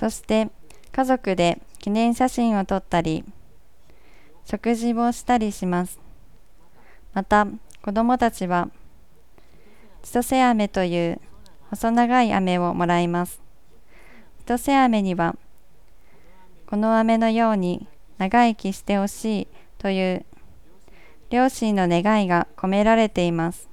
そして家族で記念写真を撮ったり、食事をしたりします。また、子供たちは千歳飴という細長い飴をもらいます。千歳飴には、この飴のように長生きしてほしいという両親の願いが込められています。